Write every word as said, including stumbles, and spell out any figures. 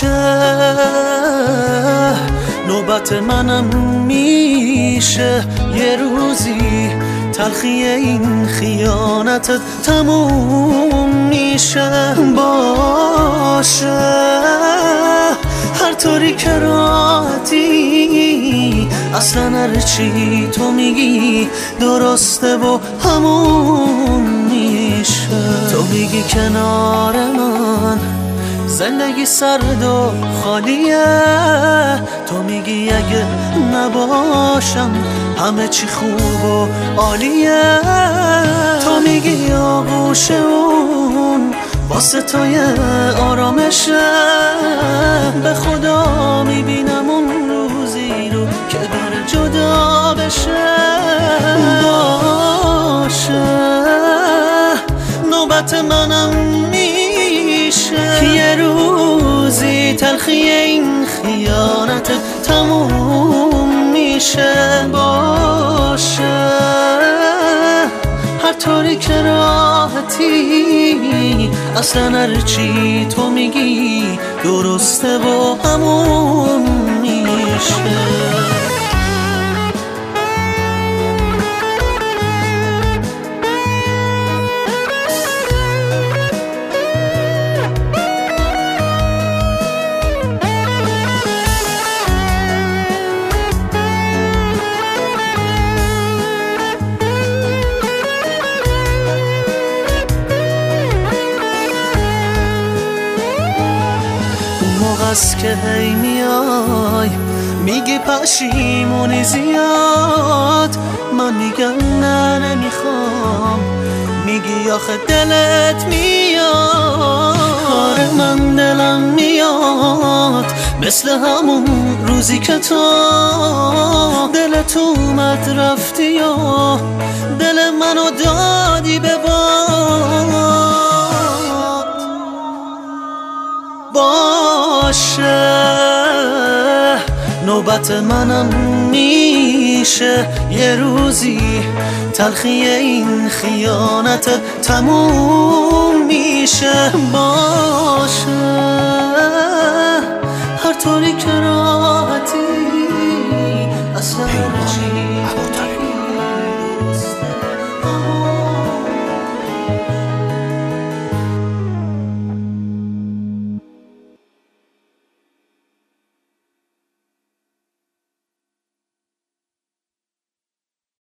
باشه نوبت منم میشه یه روزی تلخی این خیانتت تموم میشه باشه هر طوری که راحتی اصلا هرچی تو میگی درسته و همون میشه تو میگی کنار من زندگی سرد و خالیه تو میگی اگه نباشم همه چی خوب و عالیه تو میگی آغوش اون واسه توی آرامشه به خدا میبینم اون روزی رو که بره جدا بشه باشه نوبت منم میشه یه روزی تلخی این خیانت تموم میشه باشه هر طوری که راحتی اصلا هرچی تو میگی درسته و همون میشه از که هی میای میگی پشیمونی زیاد من میگم نه نمیخوام میگی آخه دلت میاد آره من دلم میاد مثل همون روزی که تو دلت اومد رفتی و دل منو دادی به باد باشه نوبت منم میشه یه روزی تلخی این خیانت تموم میشه باشه